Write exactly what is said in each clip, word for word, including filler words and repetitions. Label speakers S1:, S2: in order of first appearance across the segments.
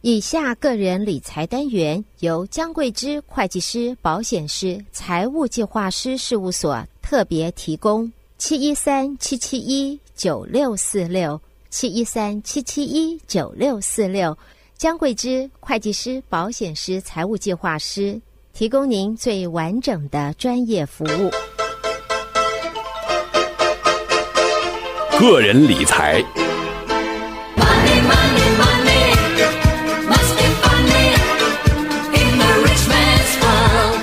S1: 以下个人理财单元由江贵之会计师、保险师、财务计划师事务所特别提供。七一三七七一九六四六，七一三七七一九六四六，江贵之会计师、保险师、财务计划师，提供您最完整的专业服务。
S2: 个人理财。
S3: Money, money, money, must be funny in the rich man's world.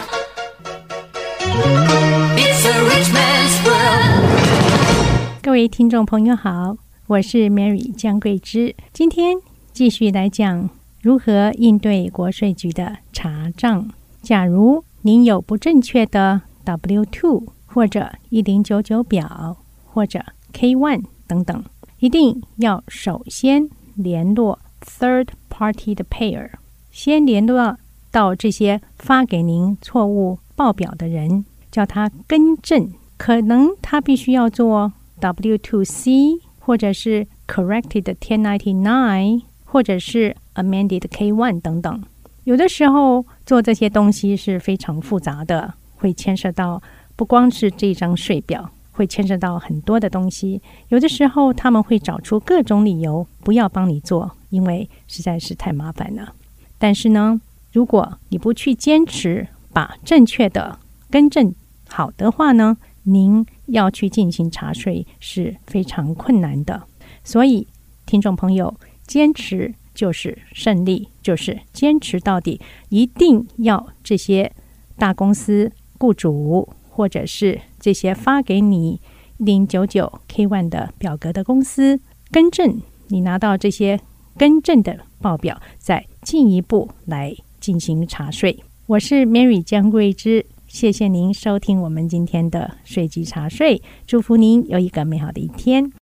S3: It's a rich man's world.
S4: 各位听众朋友好，我是 Mary 江贵之，今天继续来讲如何应对国税局的查账。假如您有不正确的 W 二 或者一零九九表或者 K 一 等等，一定要首先联络 third party 的 payer， 先联络到这些发给您错误报表的人，叫他更正。可能他必须要做 W 二 C 或者是 corrected ten ninety-nine 或者是 amended K 一 等等。有的时候做这些东西是非常复杂的，会牵涉到不光是这张税表，会牵涉到很多的东西。有的时候他们会找出各种理由不要帮你做，因为实在是太麻烦了。但是呢，如果你不去坚持把正确的更正好的话呢，您要去进行查税是非常困难的。所以听众朋友，坚持就是胜利，就是坚持到底，一定要这些大公司雇主或者是这些发给你一零九九 K 一 的表格的公司更正，你拿到这些更正的报表，再进一步来进行查税。我是 Mary 江贵之，谢谢您收听我们今天的税基查税，祝福您有一个美好的一天。